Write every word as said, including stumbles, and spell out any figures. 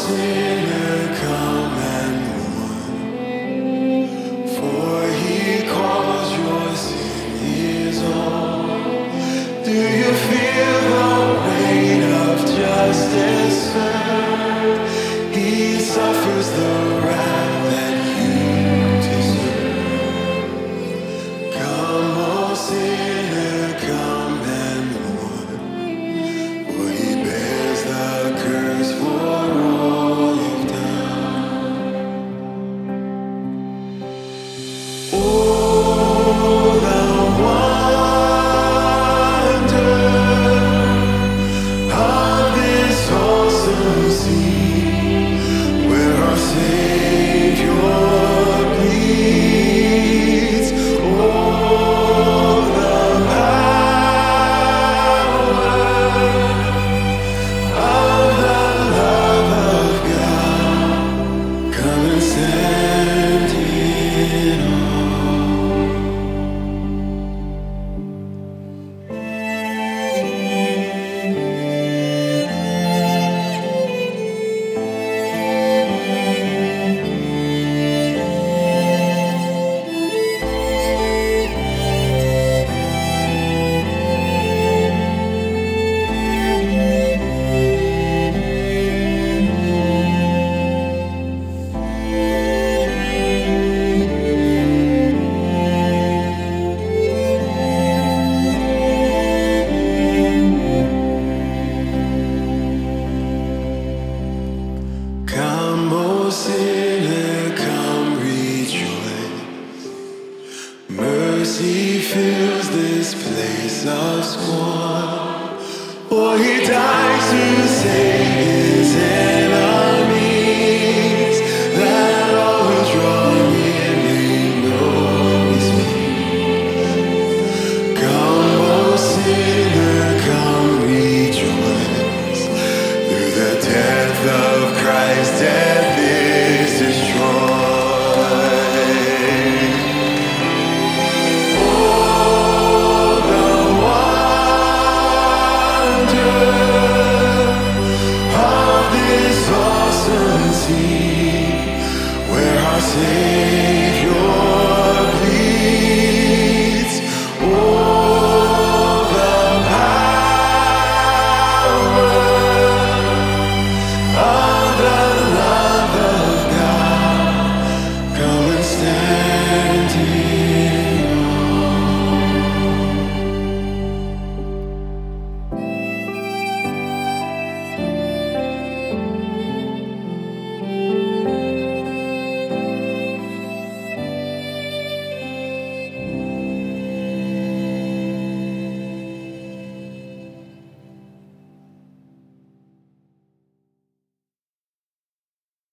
sinner, come and mourn, for he calls your sin is all. Do you feel the weight of justice served? He suffers the wrath that you deserve. Come, O sinner, come and mourn, for he bears the curse for all you've done. Oh, the wonder of this awesome scene, where our Savior bleeds. Oh, the power of the love of God. Come and stand in awe. Come, O sinner, come rejoice. Mercy fills this place of scorn, for he died to save his